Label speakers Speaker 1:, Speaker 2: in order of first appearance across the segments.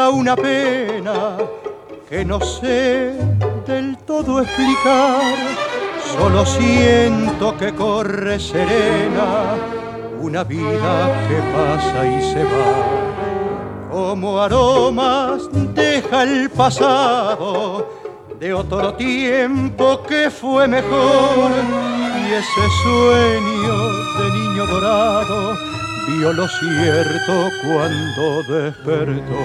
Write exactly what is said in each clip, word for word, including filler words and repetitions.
Speaker 1: da una pena que no sé del todo explicar. Solo siento que corre serena una vida que pasa y se va. Como aromas deja el pasado de otro tiempo que fue mejor. Y ese sueño de niño dorado vio lo cierto cuando despertó.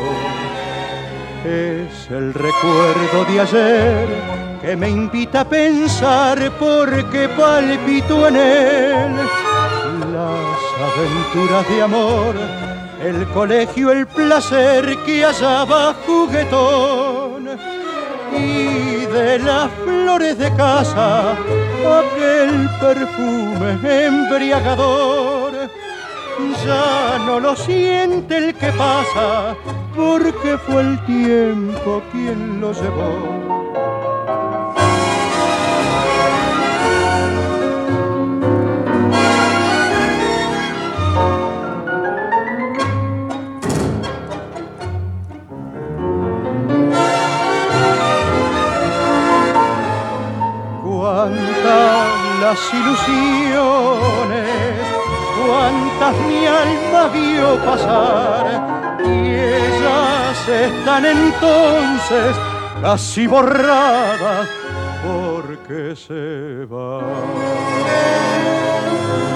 Speaker 1: Es el recuerdo de ayer que me invita a pensar porque palpito en él las aventuras de amor, el colegio, el placer que hallaba juguetón. Y de las flores de casa aquel perfume embriagador. Ya no lo siente el que pasa, porque fue el tiempo quien lo llevó. Cuántas las ilusiones, cuántas mi alma vio pasar, y ellas están entonces casi borradas porque se van.